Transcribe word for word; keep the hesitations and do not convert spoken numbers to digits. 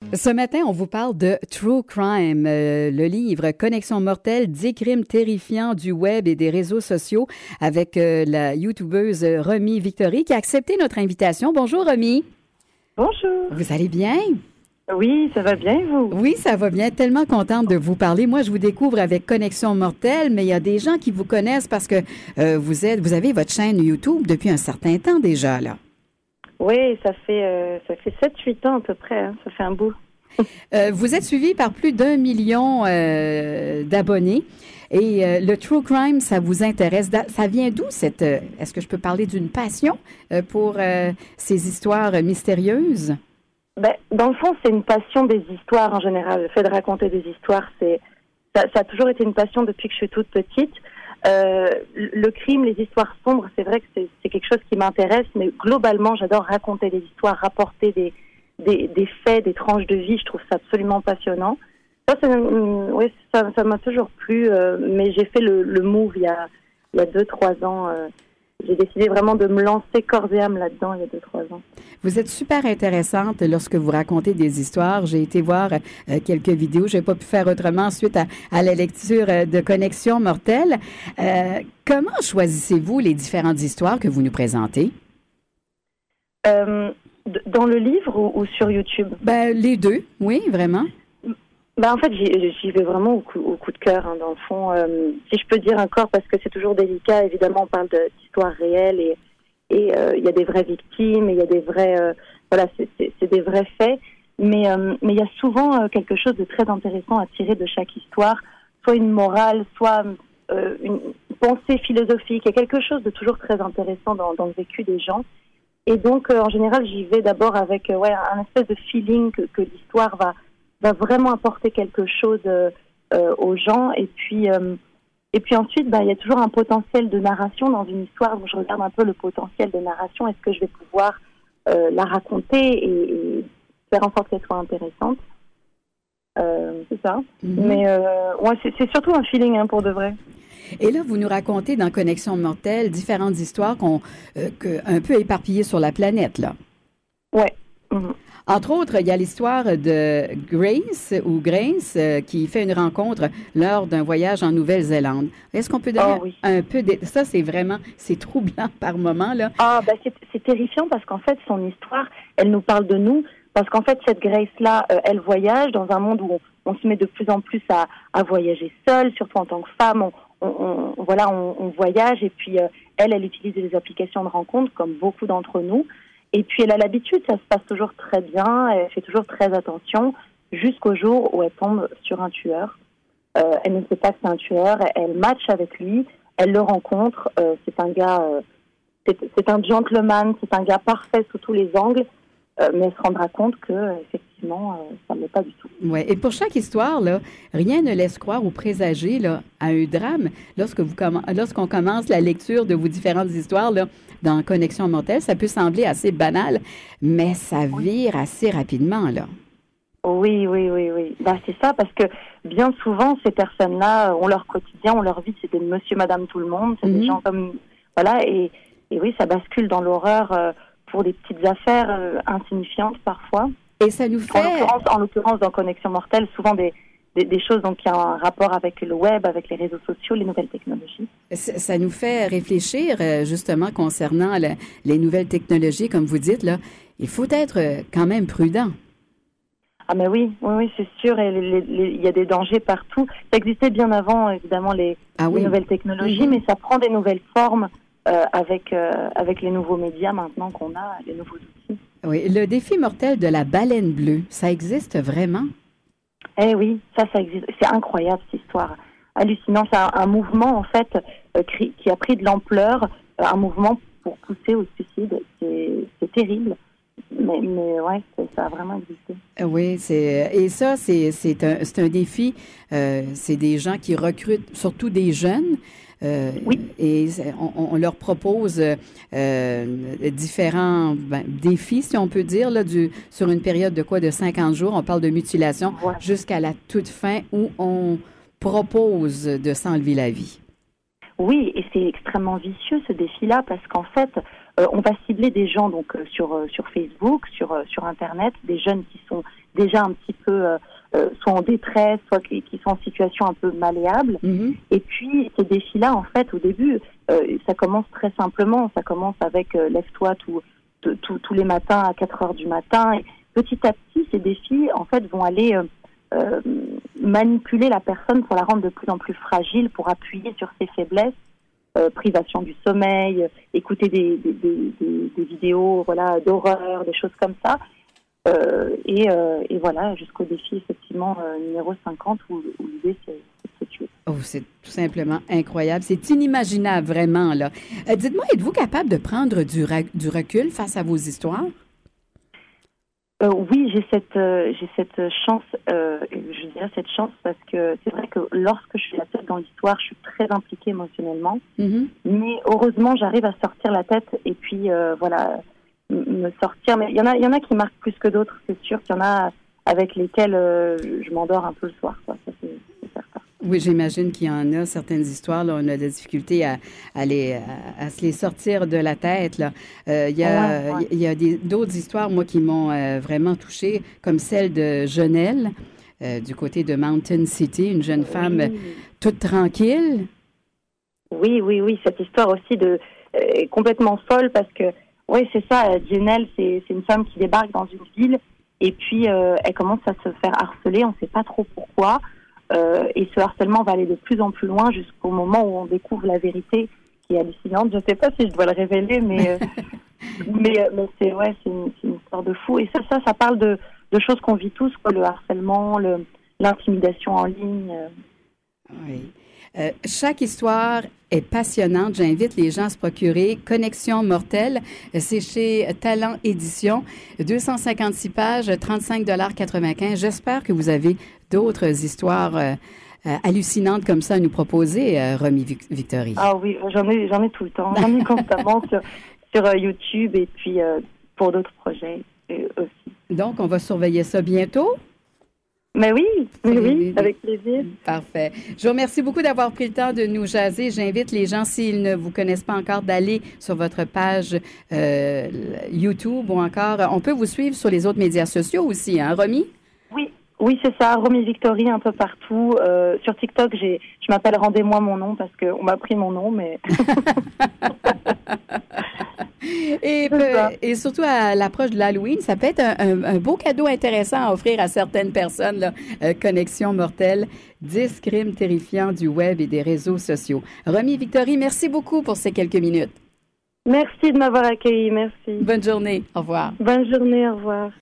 Ce matin, on vous parle de True Crime, euh, le livre Connexion mortelle, dix crimes terrifiants du web et des réseaux sociaux avec euh, la youtubeuse Romy Victory qui a accepté notre invitation. Bonjour Romy. Bonjour. Vous allez bien? Oui, ça va bien, vous? Oui, ça va bien. Tellement contente de vous parler. Moi, je vous découvre avec Connexion mortelle, mais il y a des gens qui vous connaissent parce que euh, vous êtes, vous avez votre chaîne YouTube depuis un certain temps déjà, là. Oui, ça fait euh, ça fait sept huit ans à peu près, hein. Ça fait un bout. euh, vous êtes suivi par plus d'un million euh, d'abonnés et euh, le True Crime, ça vous intéresse. Ça vient d'où cette... Euh, est-ce que je peux parler d'une passion euh, pour euh, ces histoires mystérieuses? Ben, dans le fond, c'est une passion des histoires en général. Le fait de raconter des histoires, c'est ça, ça a toujours été une passion depuis que je suis toute petite. Euh, le crime, les histoires sombres, c'est vrai que c'est, c'est quelque chose qui m'intéresse, mais globalement, j'adore raconter des histoires, rapporter des, des, des faits, des tranches de vie. Je trouve ça absolument passionnant. Ça, c'est, oui, ça, ça m'a toujours plu, euh, mais j'ai fait le, le move il y a, il y a deux, trois ans. Euh, j'ai décidé vraiment de me lancer corps et âme là-dedans il y a deux, trois ans. Vous êtes super intéressante lorsque vous racontez des histoires. J'ai été voir euh, quelques vidéos. Je n'ai pas pu faire autrement suite à, à la lecture euh, de Connexion mortelle. Euh, comment choisissez-vous les différentes histoires que vous nous présentez? Euh, d- dans le livre ou, ou sur YouTube? Ben, les deux, oui, vraiment. Ben, en fait, j'y, j'y vais vraiment au coup, au coup de cœur, hein, dans le fond. Euh, si je peux dire encore, parce que c'est toujours délicat, évidemment, on parle de, d'histoires réelles et et euh, il y a des vraies victimes, il y a des vrais, euh, voilà, c'est, c'est, c'est des vrais faits. Mais euh, mais il y a souvent euh, quelque chose de très intéressant à tirer de chaque histoire, soit une morale, soit euh, une pensée philosophique. Il y a quelque chose de toujours très intéressant dans, dans le vécu des gens. Et donc, euh, en général, j'y vais d'abord avec euh, ouais, un espèce de feeling que, que l'histoire va va vraiment apporter quelque chose euh, euh, aux gens. Et puis, euh, et puis ensuite, ben, il y a toujours un potentiel de narration dans une histoire. Donc, je regarde un peu le potentiel de narration. Est-ce que je vais pouvoir euh, la raconter et, et faire en sorte qu'elle soit intéressante? Euh, c'est ça. Mm-hmm. Mais euh, ouais, c'est, c'est surtout un feeling, hein, pour de vrai. Et là, vous nous racontez dans Connexion mortelle différentes histoires qu'on, euh, que, un peu éparpillées sur la planète, là. Ouais. Mm-hmm. Entre autres, il y a l'histoire de Grace ou Grace euh, qui fait une rencontre lors d'un voyage en Nouvelle-Zélande. Est-ce qu'on peut donner oh, oui. un peu de... Ça, c'est vraiment, c'est troublant par moment, là. Ah, ben c'est, c'est terrifiant parce qu'en fait, son histoire, elle nous parle de nous. Parce qu'en fait, cette Grace-là, euh, elle voyage dans un monde où on, on se met de plus en plus à, à voyager seule, surtout en tant que femme. On, on, on voilà, on, on voyage et puis euh, elle, elle utilise des applications de rencontres comme beaucoup d'entre nous. Et puis elle a l'habitude, ça se passe toujours très bien, elle fait toujours très attention, jusqu'au jour où elle tombe sur un tueur. Euh, elle ne sait pas que c'est un tueur, elle match avec lui, elle le rencontre, euh, c'est un gars, euh, c'est, c'est un gentleman, c'est un gars parfait sous tous les angles, euh, mais elle se rendra compte que euh, effectivement, euh, ça ne l'est pas du tout. Ouais. Et pour chaque histoire, là, rien ne laisse croire ou présager là, à un drame. Lorsque vous comm- lorsqu'on commence la lecture de vos différentes histoires, là, dans Connexion mortelle, ça peut sembler assez banal, mais ça vire assez rapidement, là. Oui, oui, oui, oui. Ben, c'est ça, parce que bien souvent, ces personnes-là ont leur quotidien, ont leur vie, c'est des monsieur, madame, tout le monde, c'est mm-hmm. des gens comme... Voilà, et, et oui, ça bascule dans l'horreur euh, pour des petites affaires euh, insignifiantes parfois. Et ça nous fait... En l'occurrence, en l'occurrence dans Connexion mortelle, souvent des... Des, des choses donc, qui ont un rapport avec le web, avec les réseaux sociaux, les nouvelles technologies. Ça, ça nous fait réfléchir justement concernant la, les nouvelles technologies, comme vous dites, là. Il faut être quand même prudent. Ah mais oui, oui, oui, c'est sûr. Et les, les, les, il y a des dangers partout. Ça existait bien avant, évidemment, les, ah oui. les nouvelles technologies, mm-hmm. mais ça prend des nouvelles formes euh, avec, euh, avec les nouveaux médias maintenant qu'on a, les nouveaux outils. Oui, le défi mortel de la baleine bleue, ça existe vraiment? Eh oui, ça, ça existe. C'est incroyable, cette histoire. Hallucinant. C'est un, un mouvement, en fait, euh, qui, qui a pris de l'ampleur, euh, un mouvement pour pousser au suicide. C'est, c'est terrible. Mais, mais ouais, ça a vraiment existé. Oui, c'est et ça, c'est, c'est, un, c'est un défi. Euh, c'est des gens qui recrutent, surtout des jeunes. Euh, oui. Et on, on leur propose euh, différents ben, défis, si on peut dire, là, du, sur une période de quoi, de cinquante jours. On parle de mutilation ouais. jusqu'à la toute fin où on propose de s'enlever la vie. Oui, et c'est extrêmement vicieux ce défi-là parce qu'en fait, Euh, on va cibler des gens donc euh, sur euh, sur Facebook, sur euh, sur Internet, des jeunes qui sont déjà un petit peu euh, euh, soit en détresse, soit qui, qui sont en situation un peu malléable. Mm-hmm. Et puis ces défis-là, en fait, au début, euh, ça commence très simplement. Ça commence avec euh, lève-toi tout, tout, tout, tous les matins à quatre heures du matin. Et petit à petit, ces défis, en fait, vont aller euh, euh, manipuler la personne pour la rendre de plus en plus fragile, pour appuyer sur ses faiblesses. Euh, privation du sommeil, euh, écouter des, des, des, des, des vidéos voilà, d'horreur, des choses comme ça. Euh, et, euh, et voilà, jusqu'au défi, effectivement, euh, numéro cinquante, où, où l'idée, c'est, c'est de se tuer. Oh, c'est tout simplement incroyable. C'est inimaginable, vraiment, là. Euh, dites-moi, êtes-vous capable de prendre du, ra- du recul face à vos histoires? Euh, oui, j'ai cette euh, j'ai cette chance, euh, je dirais cette chance parce que c'est vrai que lorsque je suis la tête dans l'histoire, je suis très impliquée émotionnellement. Mm-hmm. Mais heureusement, j'arrive à sortir la tête et puis euh, voilà, m- me sortir. Mais il y en a il y en a qui marquent plus que d'autres, c'est sûr. Qu'il y en a avec lesquels euh, je m'endors un peu le soir, quoi. Ça, c'est, c'est certain. Oui, j'imagine qu'il y en a certaines histoires, là, on a des difficultés à, à, les, à, à se les sortir de la tête. Là. Euh, il y a, ouais, ouais. il y a des, d'autres histoires, moi, qui m'ont euh, vraiment touchée, comme celle de Jonelle, euh, du côté de Mountain City, une jeune femme oui. toute tranquille. Oui, oui, oui, cette histoire aussi de, euh, est complètement folle parce que, oui, c'est ça, Jonelle, c'est, c'est une femme qui débarque dans une ville et puis euh, elle commence à se faire harceler, on ne sait pas trop pourquoi. Euh, et ce harcèlement va aller de plus en plus loin jusqu'au moment où on découvre la vérité qui est hallucinante. Je ne sais pas si je dois le révéler, mais euh, mais, mais c'est ouais, c'est une, c'est une histoire de fou. Et ça, ça, ça parle de, de choses qu'on vit tous, quoi, le harcèlement, le, l'intimidation en ligne. Oui. Euh, chaque histoire est passionnante. J'invite les gens à se procurer Connexion mortelle. C'est chez Talent Édition. deux cent cinquante-six pages, trente-cinq dollars quatre-vingt-quinze. J'espère que vous avez d'autres histoires euh, euh, hallucinantes comme ça à nous proposer, euh, Romy Victory. Ah oui, j'en ai, j'en ai tout le temps. J'en ai constamment sur, sur euh, YouTube et puis euh, pour d'autres projets euh, aussi. Donc, on va surveiller ça bientôt? Mais oui, mais oui, avec plaisir. Parfait. Je vous remercie beaucoup d'avoir pris le temps de nous jaser. J'invite les gens, s'ils ne vous connaissent pas encore, d'aller sur votre page euh, YouTube ou encore, on peut vous suivre sur les autres médias sociaux aussi, hein, Romy? Oui, oui, c'est ça, Romy Victory un peu partout. Euh, sur TikTok, j'ai, je m'appelle Rendez-moi mon nom parce qu'on m'a pris mon nom, mais... Et, peu, et surtout à l'approche de l'Halloween, ça peut être un, un, un beau cadeau intéressant à offrir à certaines personnes. Là. Euh, Connexion mortelle, dix crimes terrifiants du web et des réseaux sociaux. Romy Victory, merci beaucoup pour ces quelques minutes. Merci de m'avoir accueilli, merci. Bonne journée, au revoir. Bonne journée, au revoir.